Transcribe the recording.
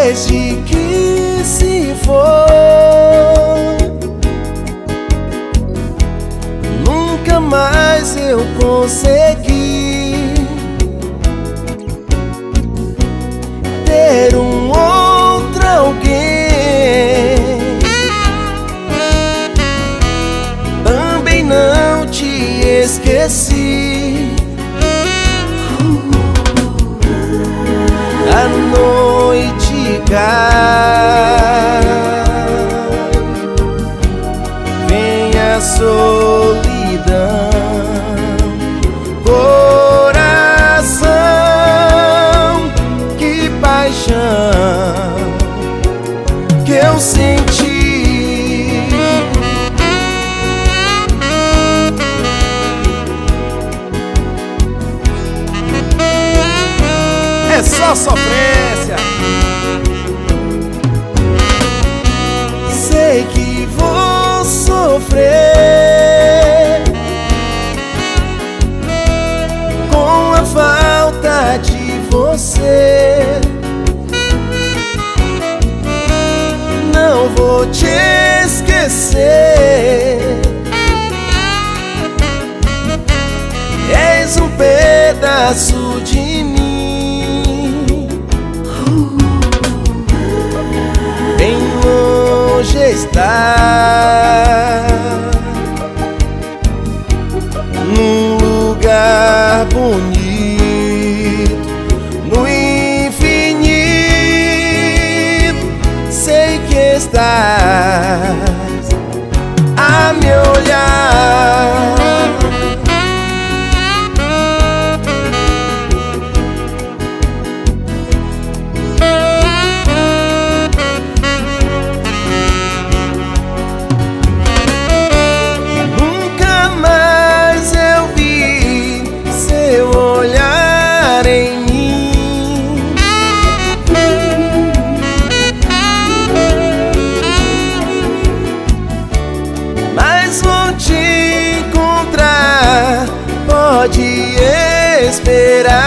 desde que se foi, nunca mais eu consegui ter um outro alguém. Também não te esqueci. A noite cai, vem a solidão, coração, que paixão que eu senti. É só sofrência. Sei que vou sofrer com a falta de você. Não vou te esquecer. És um pedaço de mim. Bem longe está, num lugar bonito, no infinito. Sei que estás a me olhar. Pode esperar.